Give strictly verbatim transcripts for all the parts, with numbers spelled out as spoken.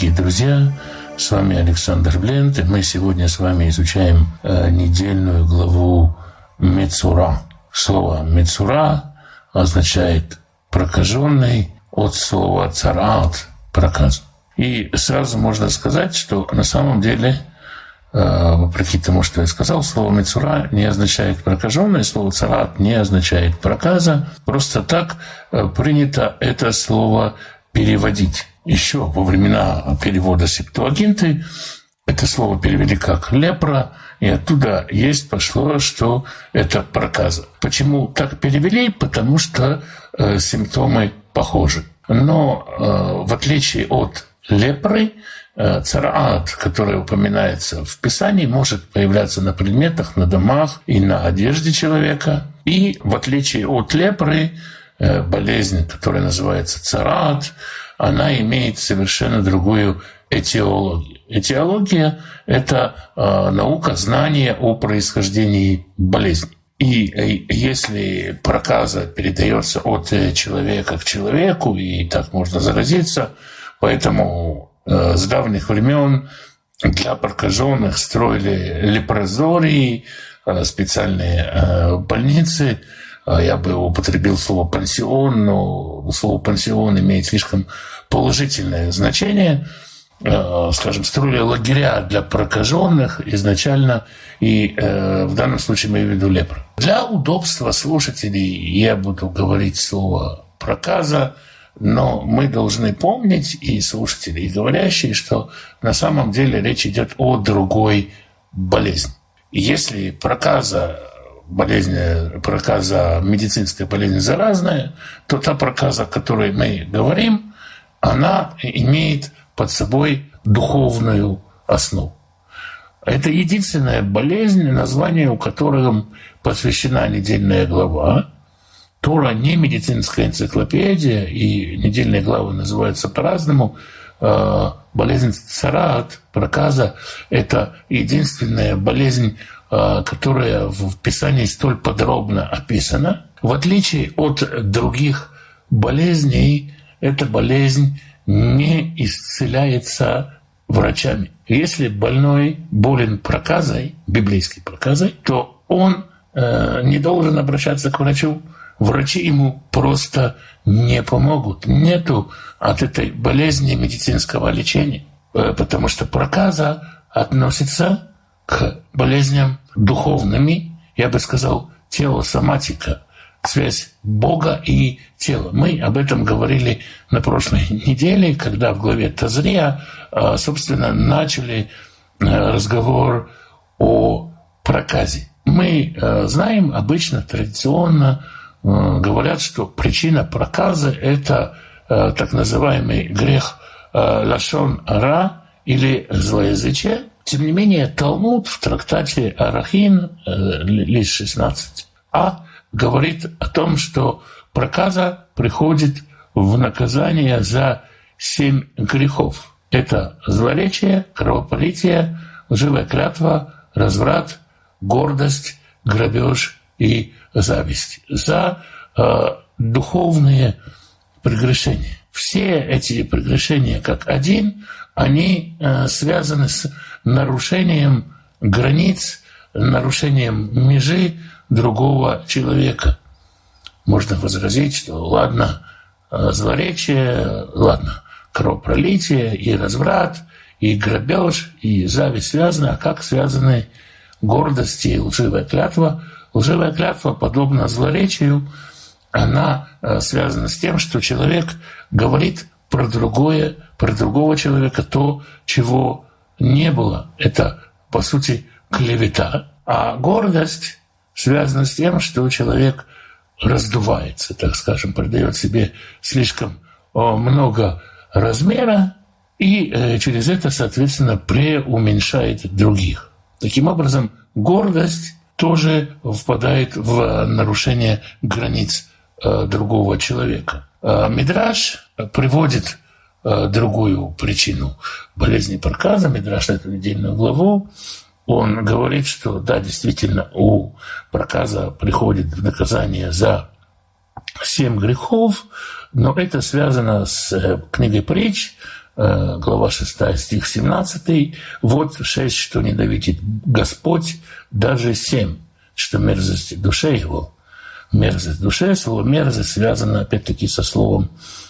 дорогие друзья! С вами Александр Блент, и мы сегодня с вами изучаем э, недельную главу Мецура. Слово Мецура означает прокаженный от слова цараат – проказ. И сразу можно сказать, что на самом деле, э, вопреки тому, что я сказал, слово Мецура не означает прокаженный, слово цараат не означает проказа. Просто так э, принято это слово переводить. Еще во времена перевода Септуагинты это слово перевели как лепра, и оттуда есть пошло, что это проказа. Почему так перевели? Потому что э, симптомы похожи. Но э, в отличие от лепры, э, цараат, который упоминается в Писании, может появляться на предметах, на домах и на одежде человека. И в отличие от лепры, э, болезнь, которая называется цараат, она имеет совершенно другую этиологию. Этиология – это э, наука, знание о происхождении болезни. И э, если проказа передается от человека к человеку, и так можно заразиться, поэтому э, с давних времен для прокаженных строили лепрозории, э, специальные э, больницы. Я бы употребил слово «пансион», но слово «пансион» имеет слишком положительное значение. Скажем, строили лагеря для прокаженных изначально, и в данном случае мы имеем в виду лепру. Для удобства слушателей я буду говорить слово «проказа», но мы должны помнить, и слушатели, и говорящие, что на самом деле речь идет о другой болезни. И если проказа болезнь, проказа, медицинская болезнь заразная, то та проказа, о которой мы говорим, она имеет под собой духовную основу. Это единственная болезнь, название у которой посвящена недельная глава. Тора не медицинская энциклопедия, и недельные главы называются по-разному. Болезнь цараат, проказа – это единственная болезнь, которая в Писании столь подробно описана. В отличие от других болезней, эта болезнь не исцеляется врачами. Если больной болен проказой, библейской проказой, то он э, не должен обращаться к врачу. Врачи ему просто не помогут. Нету от этой болезни медицинского лечения, э, потому что проказа относится к болезням духовными, я бы сказал, телосоматика, связь Бога и тела. Мы об этом говорили на прошлой неделе, когда в главе Тазрия, собственно, начали разговор о проказе. Мы знаем, обычно, традиционно говорят, что причина проказа – это так называемый грех лашон ара или злоязычие. Тем не менее, Талмуд в трактате Арахин, лист шестнадцать а, говорит о том, что проказа приходит в наказание за семь грехов. Это злоречие, кровопролитие, лживая клятва, разврат, гордость, грабеж и зависть. За э, духовные прегрешения. Все эти прегрешения как один, они э, связаны с нарушением границ, нарушением межи другого человека. Можно возразить, что ладно, злоречие, ладно, кровопролитие и разврат, и грабеж, и зависть связаны, а как связаны гордость и лживая клятва? Лживая клятва, подобно злоречию, она связана с тем, что человек говорит про другое, про другого человека то, чего не было. Это, по сути, клевета. А гордость связана с тем, что человек раздувается, так скажем, придает себе слишком много размера и через это, соответственно, преуменьшает других. Таким образом, гордость тоже впадает в нарушение границ другого человека. Мидраш приводит другую причину болезни проказа, Мидраш на эту недельную главу. Он говорит, что да, действительно, у проказа приходит в наказание за семь грехов, но это связано с книгой Притч, глава шестая, стих семнадцатый. «Вот шесть, что ненавидит Господь, даже семь, что мерзость душе его». Мерзость душе, слово «мерзость» связано опять-таки со словом,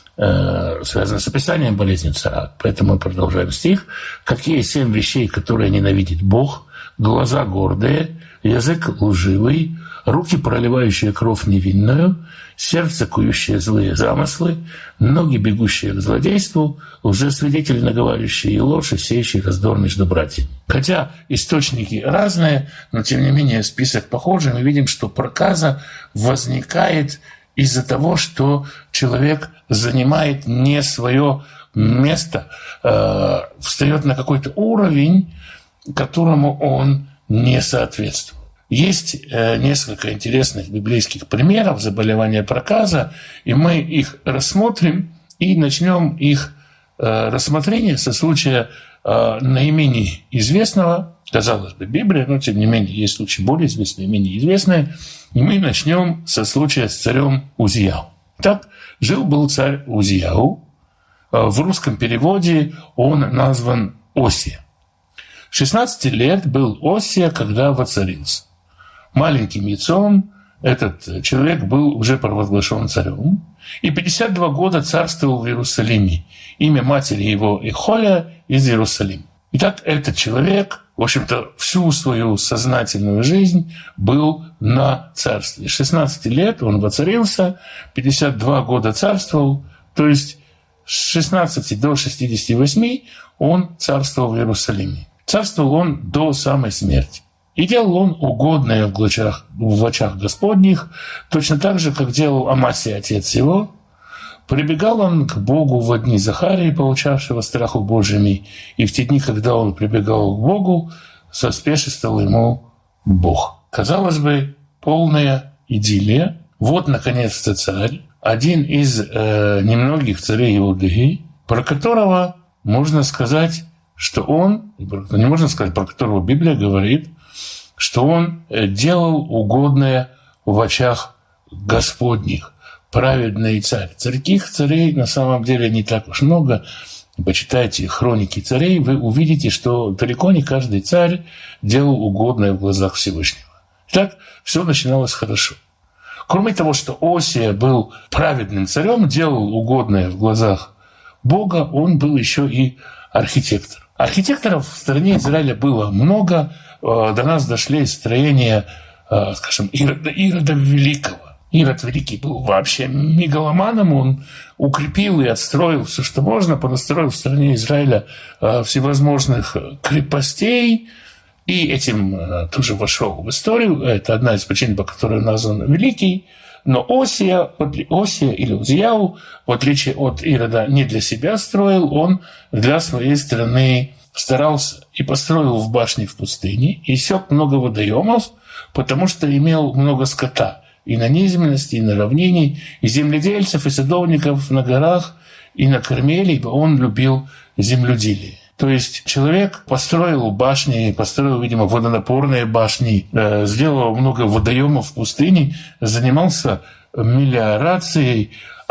э, связано с описанием болезни царат. Поэтому мы продолжаем стих. «Какие семь вещей, которые ненавидит Бог? Глаза гордые, язык лживый, руки, проливающие кровь невинную, сердце, кующее злые замыслы, ноги, бегущие к злодейству, лжесвидетели, наговаривающие ложь и сеющие раздор между братьями». Хотя источники разные, но тем не менее список похожий. Мы видим, что проказа возникает из-за того, что человек занимает не свое место, э, встает на какой-то уровень, которому он не соответствует. Есть э, несколько интересных библейских примеров заболевания проказа, и мы их рассмотрим и начнем их э, рассмотрение со случая э, наименее известного, казалось бы, Библия, но тем не менее есть случаи более известные и менее известные, и мы начнем со случая с царем Узияу. Так, жил-был царь Узияу, э, в русском переводе он назван Осия. шестнадцать лет был Осия, когда воцарился. Маленьким яйцом этот человек был уже провозглашен царем, и пятьдесят два года царствовал в Иерусалиме. Имя матери его Ихоля из Иерусалима. Итак, этот человек, в общем-то, всю свою сознательную жизнь был на царстве. С шестнадцати лет он воцарился, пятьдесят два года царствовал, то есть с шестнадцати до шестидесяти восьми он царствовал в Иерусалиме. Царствовал он до самой смерти. И делал он угодное в очах, в очах Господних, точно так же, как делал Амасия, отец его. Прибегал он к Богу в дни Захарии, получавшего страху Божьими, и в те дни, когда он прибегал к Богу, соспешествовал ему Бог. Казалось бы, полная идиллия. Вот, наконец-то, царь, один из э, немногих царей Иудеи, про которого можно сказать, что он, не можно сказать, про которого Библия говорит, что он делал угодное в очах Господних, праведный царь. Таких царей на самом деле не так уж много. Почитайте хроники царей, вы увидите, что далеко не каждый царь делал угодное в глазах Всевышнего. Так все начиналось хорошо. Кроме того, что Осия был праведным царем, делал угодное в глазах Бога, он был еще и архитектор. Архитекторов в стране Израиля было много. До нас дошли строения, скажем, Ирода, Ирода Великого. Ирод Великий был вообще мегаломаном. Он укрепил и отстроил все, что можно. Понастроил в стране Израиля всевозможных крепостей. И этим тоже вошел в историю. Это одна из причин, по которой он назван Великий. Но Осия, Осия или Узияу, в отличие от Ирода, не для себя строил, он для своей страны старался и построил в башне в пустыне, и сёк много водоемов, потому что имел много скота и на низменности, и на равнине, и земледельцев, и садовников на горах, и на Кармеле, ибо он любил земледелие. То есть человек построил башни, построил, видимо, водонапорные башни, сделал много водоемов в пустыне, занимался мелиорацией,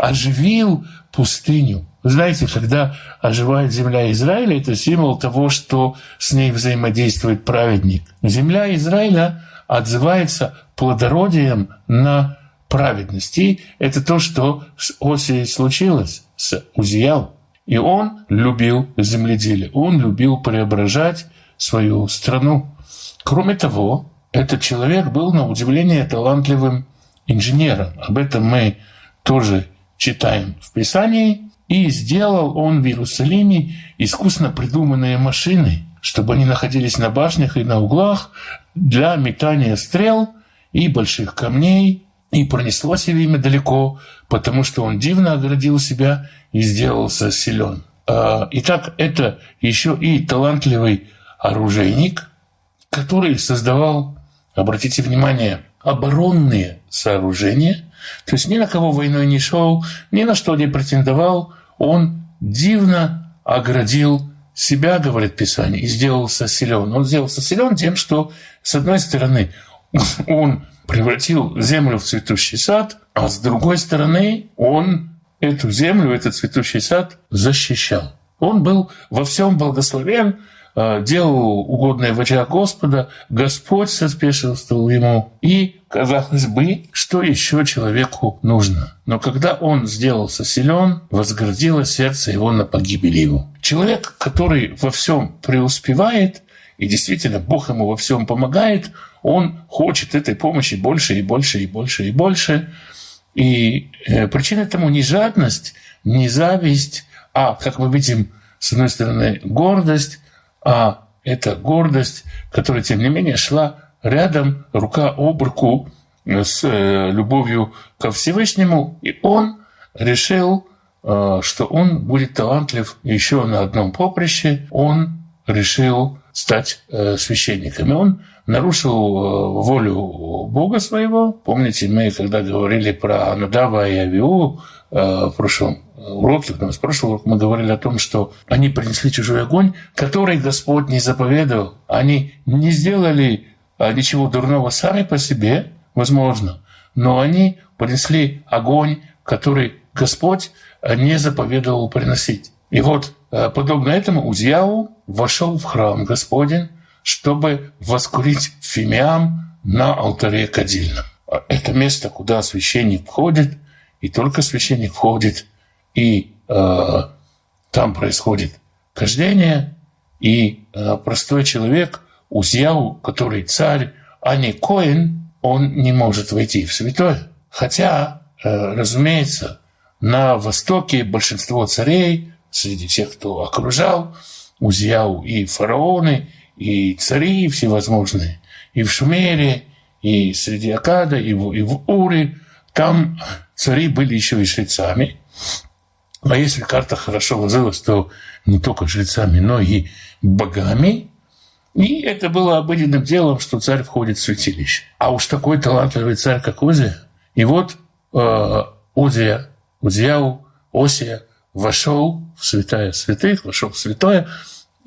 оживил пустыню. Вы знаете, когда оживает земля Израиля, это символ того, что с ней взаимодействует праведник. Земля Израиля отзывается плодородием на праведность. И это то, что с Осией случилось, с Узияу. И он любил земледелие, он любил преображать свою страну. Кроме того, этот человек был, на удивление, талантливым инженером. Об этом мы тоже читаем в Писании. И сделал он в Иерусалиме искусно придуманные машины, чтобы они находились на башнях и на углах для метания стрел и больших камней, и пронеслось его имя далеко, потому что он дивно оградил себя и сделался силен. Итак, это еще и талантливый оружейник, который создавал, обратите внимание, оборонные сооружения, то есть ни на кого войной не шел, ни на что не претендовал, он дивно оградил себя, говорит Писание, и сделался силен. Он сделался силен тем, что, с одной стороны, он превратил землю в цветущий сад, а с другой стороны, он эту землю, этот цветущий сад защищал. Он был во всем благословен, делал угодное в очах Господа, Господь соспешествовал ему. И, казалось бы, что еще человеку нужно? Но когда он сделался силен, возгордило сердце его на погибель его. Человек, который во всем преуспевает, и действительно Бог ему во всем помогает, он хочет этой помощи больше и больше и больше и больше. И причина тому не жадность, не зависть, а, как мы видим, с одной стороны, гордость, а это гордость, которая, тем не менее, шла рядом, рука об руку с любовью ко Всевышнему, и он решил, что он будет талантлив еще на одном поприще, он решил стать священником. И он нарушил волю Бога своего. Помните, мы когда говорили про Надава и Авиу в прошлом уроке, в прошлом уроке мы говорили о том, что они принесли чужой огонь, который Господь не заповедовал. Они не сделали ничего дурного сами по себе, возможно, но они принесли огонь, который Господь не заповедовал приносить. И вот, подобно этому, Узияу вошел в храм Господень, чтобы воскурить фимиам на алтаре кадильном. Это место, куда священник входит, и только священник входит, и э, там происходит кождение, и э, простой человек, Узияу, который царь, а не коэн, он не может войти в святое. Хотя, э, разумеется, на Востоке большинство царей, среди тех, кто окружал Узияу, и фараоны, и цари всевозможные, и в Шумере, и среди Акада, и в, и в Уре, там цари были еще и жрецами. А если карта хорошо ложилась, то не только жрецами, но и богами. И это было обыденным делом, что царь входит в святилище. А уж такой талантливый царь, как Узия. И вот э, Узия, Узияу, Осия вошел в святая святых, вошел в святое э,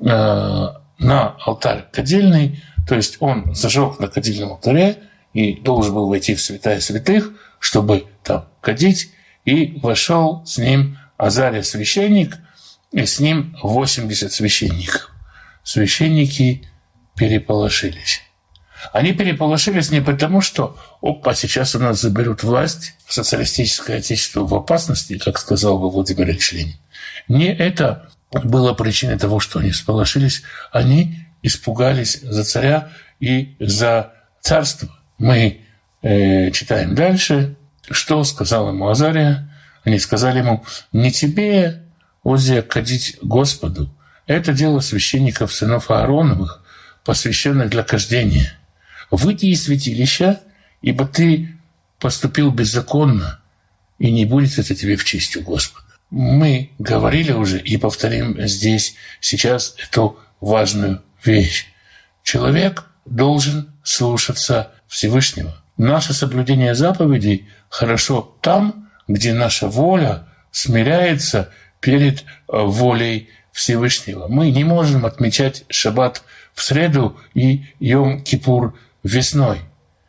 на алтарь кадильный. То есть он зажег на кадильном алтаре и должен был войти в святая святых, чтобы там кадить, и вошел с ним Азария священник, и с ним восемьдесят священников. Священники переполошились. Они переполошились не потому, что опа, сейчас у нас заберут власть, социалистическое отечество в опасности, как сказал бы Владимир Ильич Ленин. Не это было причиной того, что они всполошились. Они испугались за царя и за царство. Мы э, читаем дальше, что сказал ему Азария. Они сказали ему: не тебе, Озия, кадить Господу. Это дело священников, сынов Аароновых, посвященных для кождения. Выйди из святилища, ибо ты поступил беззаконно, и не будет это тебе в честь у Господа. Мы говорили уже и повторим здесь, сейчас эту важную вещь. Человек должен слушаться Всевышнего. Наше соблюдение заповедей хорошо там, где наша воля смиряется перед волей Всевышнего. Мы не можем отмечать шаббат в среду и Йом-Кипур весной.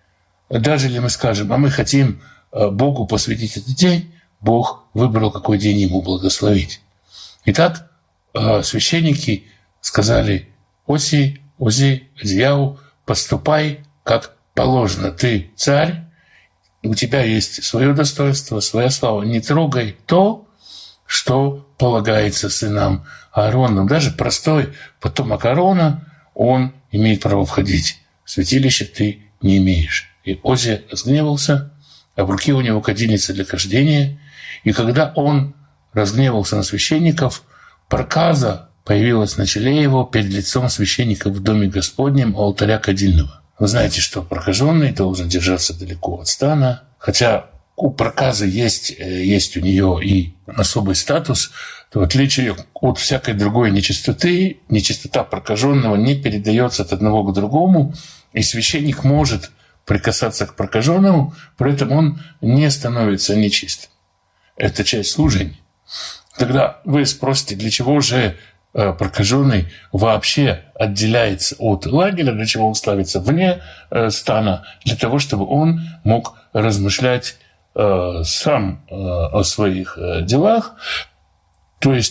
Даже если мы скажем, а мы хотим Богу посвятить этот день, Бог выбрал, какой день ему благословить. Итак, священники сказали: Оси, Ози, Озияу, поступай как положено. Ты царь, у тебя есть свое достоинство, своя слава. Не трогай то, что полагается сынам Аароновым. Даже простой потомок Аарона, он имеет право входить. В святилище ты не имеешь. И Озия разгневался, а в руке у него кадильница для кождения. И когда он разгневался на священников, проказа появилась на челе его перед лицом священников в доме Господнем у алтаря кадильного. Вы знаете, что прокаженный должен держаться далеко от стана, хотя у проказы есть, есть у нее и особый статус, то в отличие от всякой другой нечистоты, нечистота прокаженного не передается от одного к другому, и священник может прикасаться к прокаженному, при этом он не становится нечистым. Это часть служения. Тогда вы спросите, для чего же прокаженный вообще отделяется от лагеря, для чего он ставится вне стана, для того, чтобы он мог размышлять сам о своих делах. То есть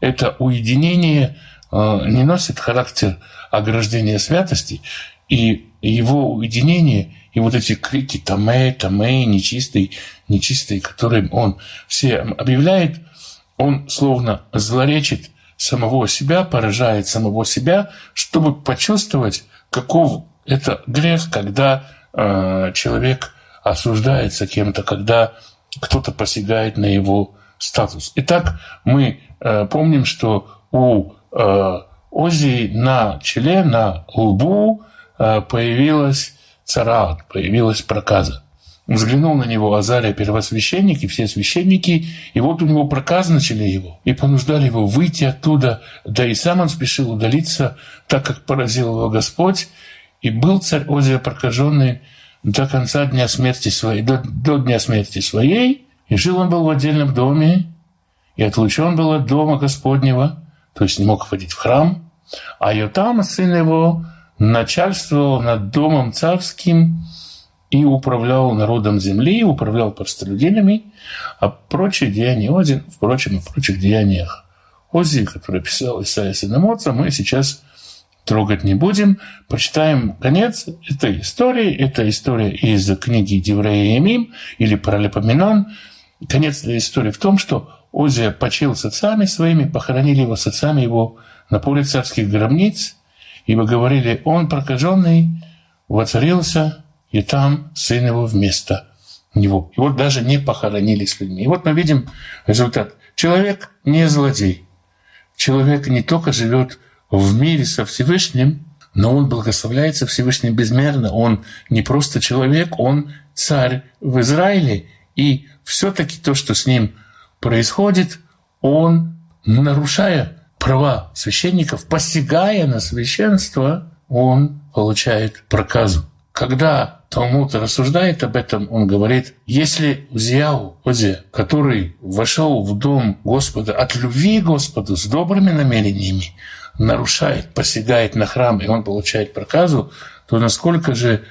это уединение не носит характер ограждения святости, и его уединение, и вот эти крики «Тамэ, Тамэ», «Нечистый», «Нечистый», которым он все объявляет, он словно злоречит самого себя, поражает самого себя, чтобы почувствовать, каков это грех, когда э, человек осуждается кем-то, когда кто-то посягает на его статус. Итак, мы э, помним, что у э, Озии на челе, на лбу э, появилась цараат, появилась проказа. Взглянул на него Азария, первосвященник, и все священники, и вот у него проказа начали его, и понуждали его выйти оттуда, да и сам он спешил удалиться, так как поразил его Господь, и был царь Озия прокаженный до конца дня смерти своей, до, до дня смерти своей, и жил он был в отдельном доме, и отлучен был от дома Господнего, то есть не мог входить в храм, а Йотам, сын его, начальствовал над домом царским и управлял народом земли, управлял простолюдинами, а прочие деяния Озии, впрочем, о прочих деяниях Озии, которые писал Исайя сын Амоца, мы сейчас трогать не будем. Прочитаем конец этой истории. Это история из книги Деврея Ямим или Паралипоменон. Конец этой истории в том, что Озия почил с отцами своими, похоронили его с отцами его на поле царских гробниц, ибо говорили, он прокаженный воцарился, и там сын его вместо него. И вот даже не похоронили с людьми. И вот мы видим результат. Человек не злодей. Человек не только живет в мире со Всевышним, но он благословляется Всевышним безмерно. Он не просто человек, он царь в Израиле. И все-таки то, что с ним происходит, он, нарушая права священников, посягая на священство, он получает проказу. Когда Талмуд рассуждает об этом, он говорит, если Узияу, Озия, который вошел в дом Господа от любви к Господу с добрыми намерениями, нарушает, посягает на храм, и он получает проказу, то насколько же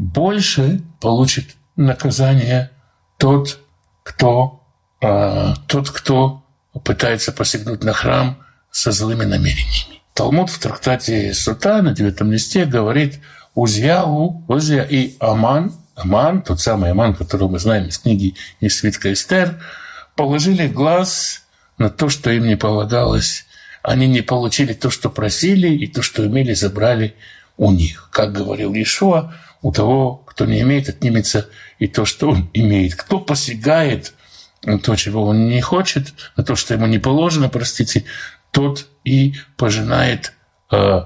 больше получит наказание тот, кто, э, тот, кто пытается посягнуть на храм со злыми намерениями. Талмуд в трактате Сута на девятом листе говорит, Узияу, Озия и Аман, Аман, тот самый Аман, которого мы знаем из книги из свитка Эстер, положили глаз на то, что им не полагалось. Они не получили то, что просили, и то, что имели, забрали у них. Как говорил Иешуа, у того, кто не имеет, отнимется и то, что он имеет. Кто посягает на то, чего он не хочет, на то, что ему не положено, простите, тот и пожинает э,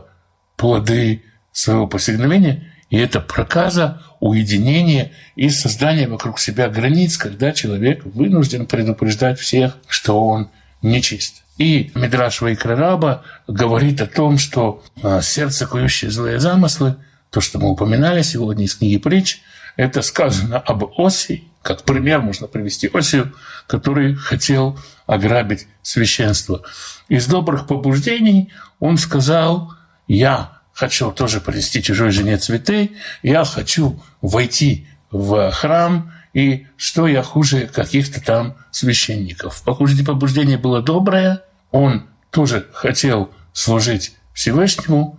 плоды своего посягновения, и это проказа, уединение и создание вокруг себя границ, когда человек вынужден предупреждать всех, что он нечист. И Мидраш Ваикра Раба говорит о том, что сердце, кующее злые замыслы, то, что мы упоминали сегодня из книги Притч, это сказано об Осии, как пример можно привести Осию, который хотел ограбить священство. Из добрых побуждений он сказал, я хочу тоже принести чужой жене цветы, я хочу войти в храм, и что я хуже каких-то там священников. Побуждение было доброе, он тоже хотел служить Всевышнему,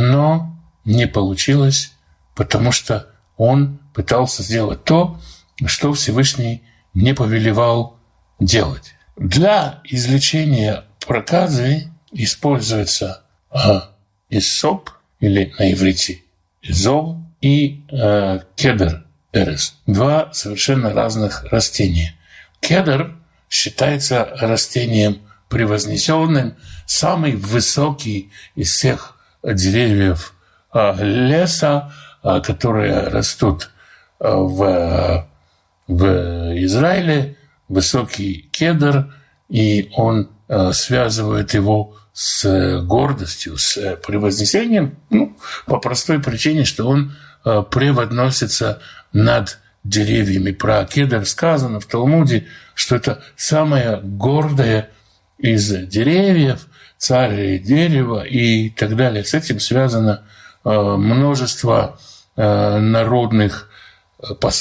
но не получилось, потому что он пытался сделать то, что Всевышний не повелевал делать. Для излечения проказы используется а, иссоп, или на иврите изов, и э, кедр, эрес. Два совершенно разных растения. Кедр считается растением превознесенным, самый высокий из всех деревьев э, леса, э, которые растут э, в, в Израиле. Высокий кедр, и он э, связывает его с гордостью, с превознесением, ну, по простой причине, что он э, превозносится над деревьями. Про кедр сказано в Талмуде, что это самое гордое из деревьев, царь дерева и так далее. С этим связано э, множество э, народных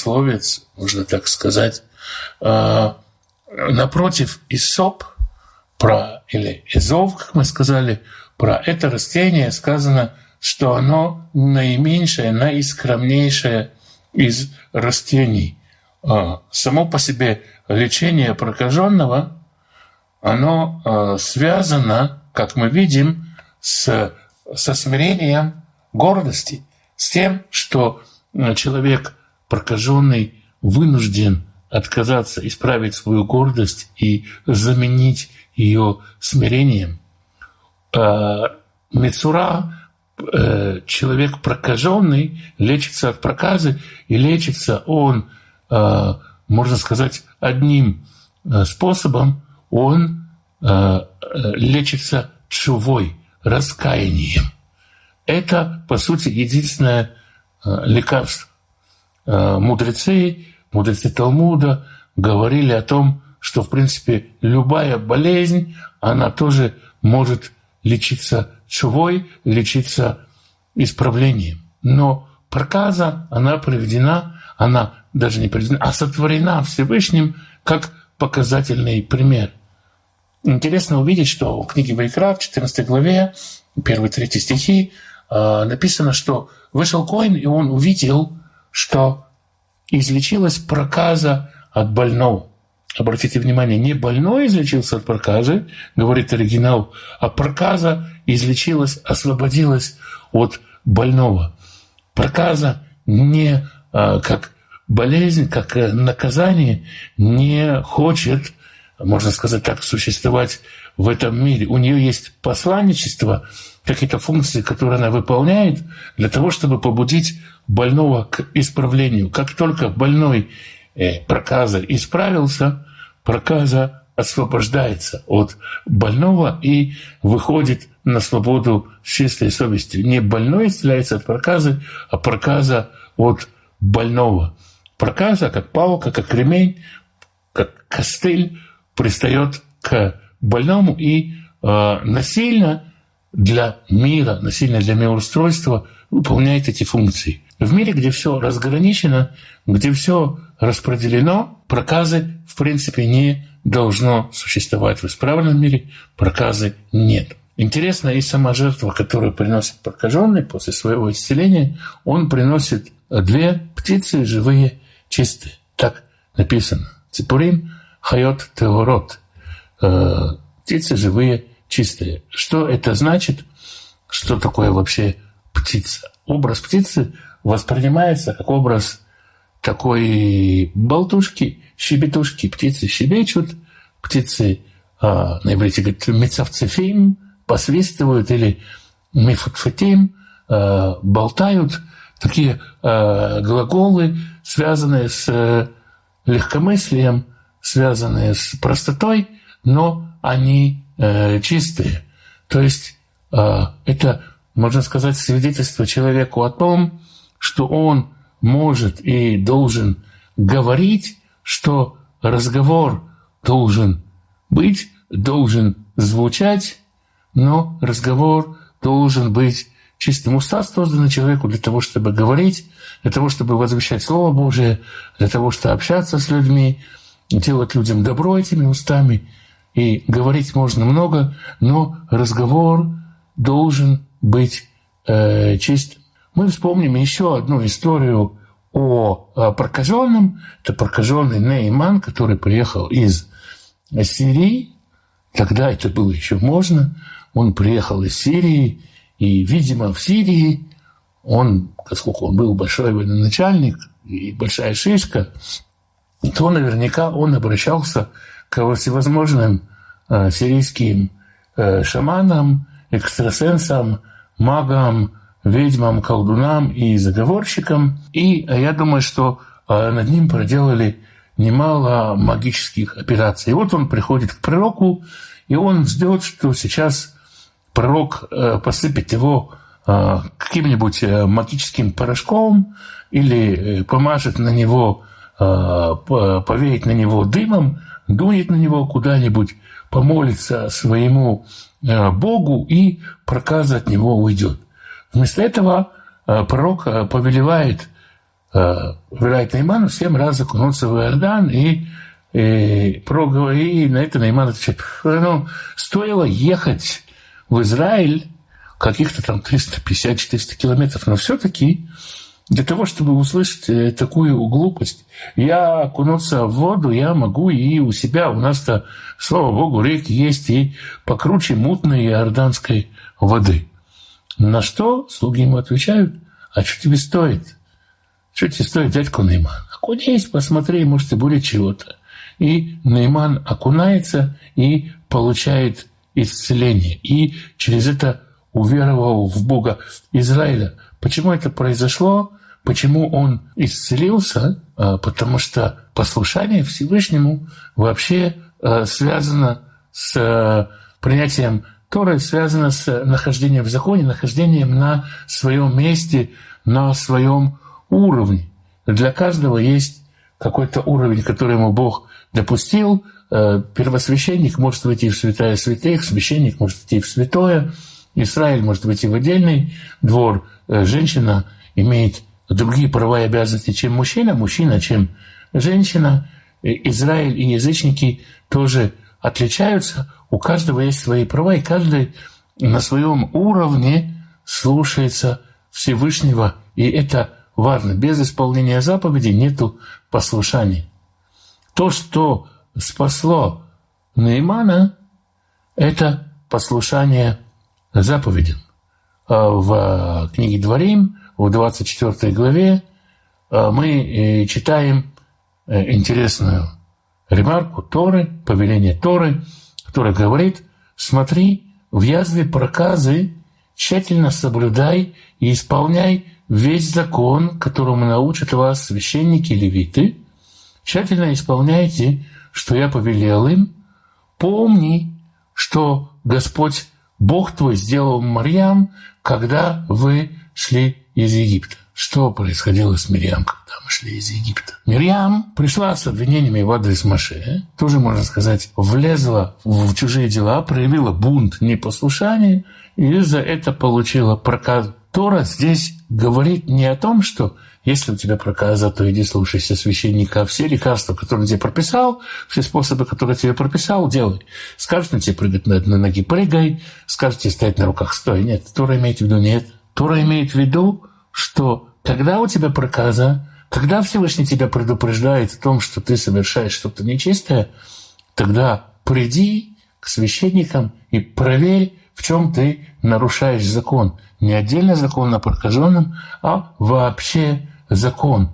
пословиц, можно так сказать. Э, напротив, иссоп про, или эзов, как мы сказали, про это растение сказано, что оно наименьшее, наискромнейшее из растений. Само по себе лечение прокаженного, оно связано, как мы видим, с, со смирением гордости, с тем, что человек прокаженный вынужден отказаться, исправить свою гордость и заменить ее смирением. Мецура, человек прокаженный, лечится от проказы, и лечится он, можно сказать, одним способом. Он лечится тшувой, раскаянием. Это, по сути, единственное лекарство. Мудрецы, мудрецы Талмуда говорили о том, что, в принципе, любая болезнь, она тоже может лечиться тшувой, лечиться исправлением. Но проказа, она приведена, она даже не приведена, а сотворена Всевышним как показательный пример. Интересно увидеть, что в книге Вайкра, в четырнадцатой главе, первые третьи стихи, написано, что вышел Коэн, и он увидел, что излечилась проказа от больного. Обратите внимание, не больной излечился от проказы, говорит оригинал, а проказа излечилась, освободилась от больного. Проказа не как болезнь, как наказание не хочет, можно сказать так, существовать в этом мире. У нее есть посланничество, какие-то функции, которые она выполняет для того, чтобы побудить больного к исправлению. Как только больной э, проказа исправился, проказа освобождается от больного и выходит на свободу с чистой совестью. Не больной исцеляется от проказы, а проказа от больного. Проказа, как палка, как ремень, как костыль, пристает к больному и э, насильно для мира, насильно для мироустройства выполняет эти функции. В мире, где все разграничено, где все распределено, проказы в принципе не должно существовать. В исправленном мире проказы нет. Интересно, и сама жертва, которую приносит прокаженный после своего исцеления, он приносит две птицы живые, чистые. Так написано. Ципурим хайот теорот. Птицы живые, чистые. Что это значит? Что такое вообще птица? Образ птицы воспринимается как образ такой болтушки, щебетушки. Птицы щебечут, птицы а, на иврите говорят мецавцефим, посвистывают, или мифутфетим, а, болтают. Такие а, глаголы, связанные с а, легкомыслием, связанные с простотой, но они а, чистые. То есть а, это, можно сказать, свидетельство человеку о том, что он может и должен говорить, что разговор должен быть, должен звучать, но разговор должен быть чистым. Уста созданы человеку для того, чтобы говорить, для того, чтобы возвещать Слово Божие, для того, чтобы общаться с людьми, делать людям добро этими устами. И говорить можно много, но разговор должен быть э, чистым. Мы вспомним еще одну историю о прокаженном. Это прокаженный Нейман, который приехал из Сирии. Тогда это было еще можно. Он приехал из Сирии, и, видимо, в Сирии он, поскольку он был большой военачальник и большая шишка, то наверняка он обращался к всевозможным э, сирийским э, шаманам, экстрасенсам, магам, ведьмам, колдунам и заговорщикам. И я думаю, что над ним проделали немало магических операций. И вот он приходит к пророку, и он ждет, что сейчас пророк посыпет его каким-нибудь магическим порошком или помажет на него, повеет на него дымом, дует на него куда-нибудь, помолится своему Богу, и проказа от него уйдет. Вместо этого пророк повелевает, повелевает Нейману семь раз окунуться в Иордан и И проговорили, на это Наиман отвечает: ну, стоило ехать в Израиль каких-то там триста пятьдесят - четыреста километров, но все-таки для того, чтобы услышать такую глупость, я окунуться в воду я могу и у себя. У нас-то, слава богу, реки есть и покруче мутной иорданской воды. На что слуги ему отвечают: а что тебе стоит? Что тебе стоит, дядька Наиман? Окунись, посмотри, может, и будет чего-то. И Наиман окунается и получает исцеление. И через это уверовал в Бога Израиля. Почему это произошло? Почему он исцелился? Потому что послушание Всевышнему вообще связано с принятием Торы, связано с нахождением в законе, нахождением на своем месте, на своем уровне. Для каждого есть какой-то уровень, который ему Бог допустил. Первосвященник может войти в святая святых, священник может войти в святое, Израиль может войти в отдельный двор, женщина имеет другие права и обязанности, чем мужчина, мужчина, чем женщина. Израиль и язычники тоже отличаются, у каждого есть свои права, и каждый на своем уровне слушается Всевышнего, и это важно. Без исполнения заповедей нету послушания. То, что спасло Наимана, это послушание заповедям. В книге Дворим, в двадцать четвёртой главе, мы читаем интересную ремарку Торы, повеление Торы, которое говорит: смотри, в язве проказы тщательно соблюдай и исполняй весь закон, которому научат вас священники и левиты. Тщательно исполняйте, что я повелел им. Помни, что Господь Бог твой сделал Марьям, когда вы шли из Египта. Что происходило с Мирьям, когда мы шли из Египта? Мирьям пришла с обвинениями в адрес Моше, тоже, можно сказать, влезла в чужие дела, проявила бунт непослушания, и за это получила проказу. Тора здесь говорит не о том, что если у тебя проказа, то иди слушайся священника, все лекарства, которые он тебе прописал, все способы, которые тебе прописал, делай. Скажет на тебе прыгать на одной ноге, прыгай, скажет тебе стоять на руках, стой. Нет, Тора имеет в виду нет. Тора имеет в виду, что когда у тебя проказа, когда Всевышний тебя предупреждает о том, что ты совершаешь что-то нечистое, тогда приди к священникам и проверь, в чем ты нарушаешь закон. Не отдельно закон о прокаженном, а вообще закон.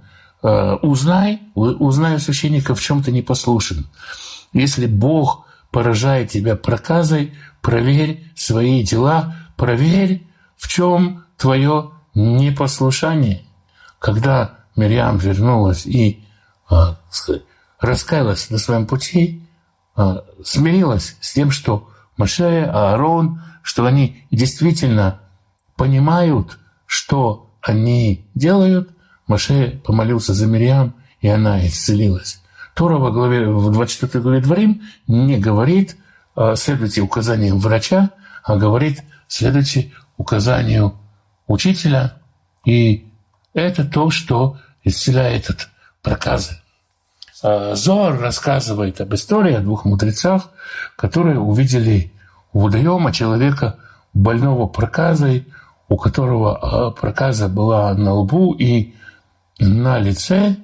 Узнай, узнай у священника, в чем ты непослушен. Если Бог поражает тебя проказой, проверь свои дела, проверь, в чем твое непослушание. Когда Мирьям вернулась и а, раскаялась на своем пути, а, смирилась с тем, что Моше, Аарон, что они действительно понимают, что они делают, Моше помолился за Мирьям, и она исцелилась. Тора во главе, в двадцать четвёртой главе Дворим не говорит «следуйте указаниям врача», а говорит «следуйте указанию учителя». И это то, что исцеляет от проказы. Зоар рассказывает об истории о двух мудрецах, которые увидели у водоема человека, больного проказой, у которого проказа была на лбу и на лице,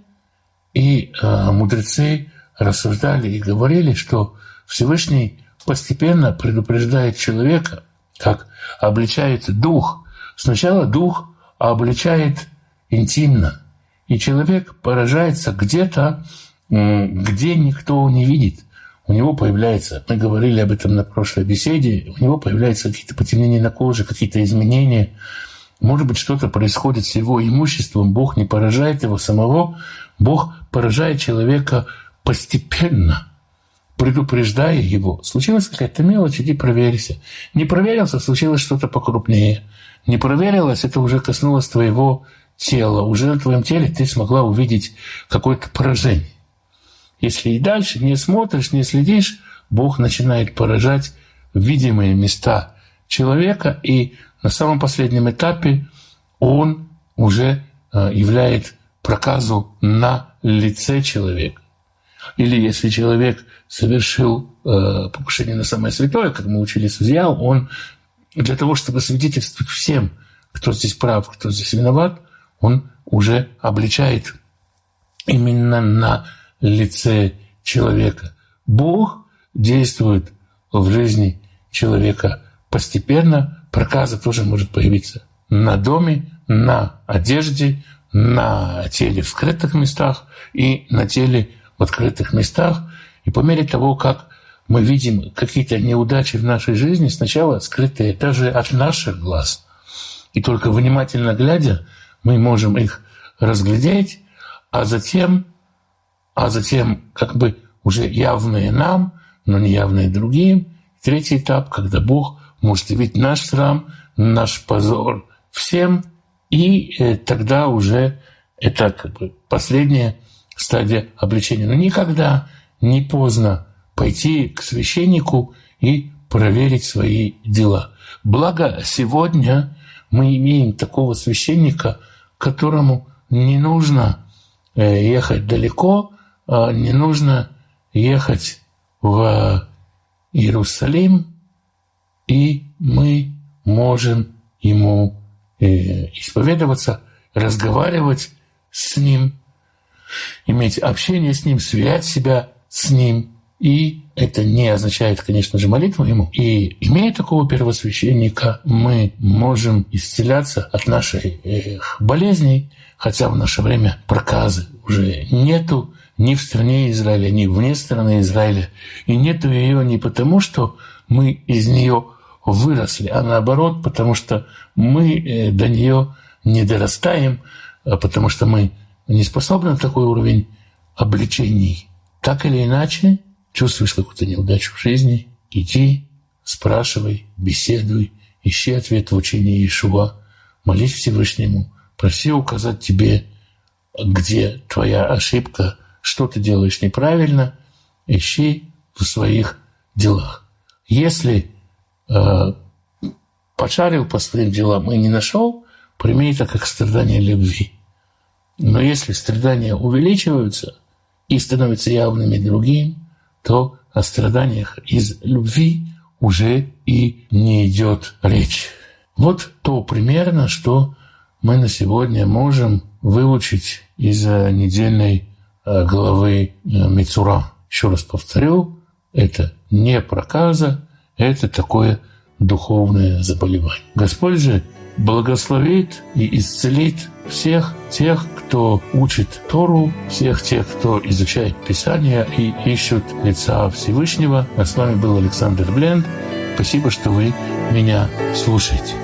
и мудрецы рассуждали и говорили, что Всевышний постепенно предупреждает человека, как обличает дух. Сначала дух обличает интимно, и человек поражается где-то, где никто не видит. У него появляется, мы говорили об этом на прошлой беседе, у него появляются какие-то потемнения на коже, какие-то изменения. Может быть, что-то происходит с его имуществом. Бог не поражает его самого, Бог поражает человека постепенно, предупреждая его. Случилась какая-то мелочь, иди проверься. Не проверился, случилось что-то покрупнее. Не проверилось, это уже коснулось твоего тела. Уже на твоем теле ты смогла увидеть какое-то поражение. Если и дальше не смотришь, не следишь, Бог начинает поражать видимые места человека, и на самом последнем этапе Он уже являет проказу на лице человека. Или если человек совершил э, покушение на самое святое, как мы учили с Узиял, он для того, чтобы свидетельствовать всем, кто здесь прав, кто здесь виноват, он уже обличает именно на лице человека. Бог действует в жизни человека постепенно. Проказа тоже может появиться на доме, на одежде, на теле в скрытых местах и на теле в открытых местах. И по мере того, как мы видим какие-то неудачи в нашей жизни, сначала скрытые даже от наших глаз, и только внимательно глядя, мы можем их разглядеть, а затем, а затем как бы уже явные нам, но не явные другим. Третий этап, когда Бог может явить наш срам, наш позор всем, и э, тогда уже это как бы последняя стадия обличения. Но никогда не поздно пойти к священнику и проверить свои дела. Благо сегодня мы имеем такого священника, которому не нужно ехать далеко, не нужно ехать в Иерусалим, и мы можем ему исповедоваться, разговаривать с ним, иметь общение с ним, сверять себя с ним. И это не означает, конечно же, молитву ему. И имея такого первосвященника, мы можем исцеляться от наших болезней, хотя в наше время проказы уже нету ни в стране Израиля, ни вне страны Израиля. И нету ее не потому, что мы из нее выросли, а наоборот, потому что мы до нее не дорастаем, потому что мы не способны на такой уровень обличений. Так или иначе, чувствуешь какую-то неудачу в жизни, иди, спрашивай, беседуй, ищи ответ в учении Иешуа, молись Всевышнему, проси указать тебе, где твоя ошибка, что ты делаешь неправильно, ищи в своих делах. Если э, пошарил по своим делам и не нашел, прими это как страдание любви. Но если страдания увеличиваются и становятся явными другим, то о страданиях из любви уже и не идет речь. Вот то примерно, что мы на сегодня можем выучить из недельной главы Мицура. Еще раз повторю, это не проказа, это такое духовное заболевание. Господь же благословит и исцелит всех тех, кто учит Тору, всех тех, кто изучает Писание и ищут лица Всевышнего. А с вами был Александр Бленд. Спасибо, что вы меня слушаете.